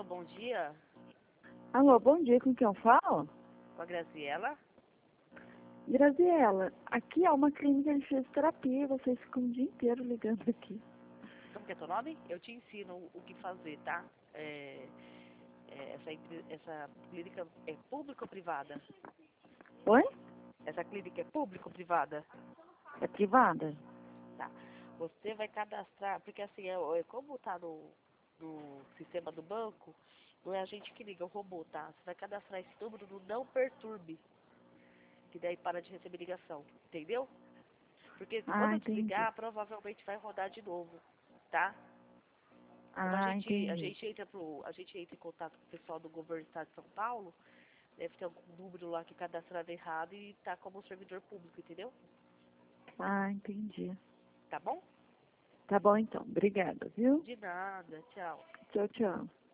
bom dia. Alô, bom dia, com quem eu falo? Com a Graziela. Graziela, aqui é uma clínica de fisioterapia e vocês ficam o dia inteiro ligando aqui. Como que é teu nome? Eu te ensino o que fazer, tá? Essa clínica é pública ou privada? Oi? Essa clínica é pública ou privada? É privada? Tá. Você vai cadastrar, porque assim, como tá no sistema do banco, não é a gente que liga, é o robô, tá? Você vai cadastrar esse número no não perturbe, que daí para de receber ligação, entendeu? Porque quando Ah, eu entendi. desligar, provavelmente vai rodar de novo, tá? Como Ah, entendi. a gente entra em contato com o pessoal do governo do estado de São Paulo, deve ter algum número lá que cadastrado errado e tá como servidor público, entendeu? Ah, entendi. Tá bom? Tá bom então, obrigada, viu? De nada, tchau. Tchau, tchau.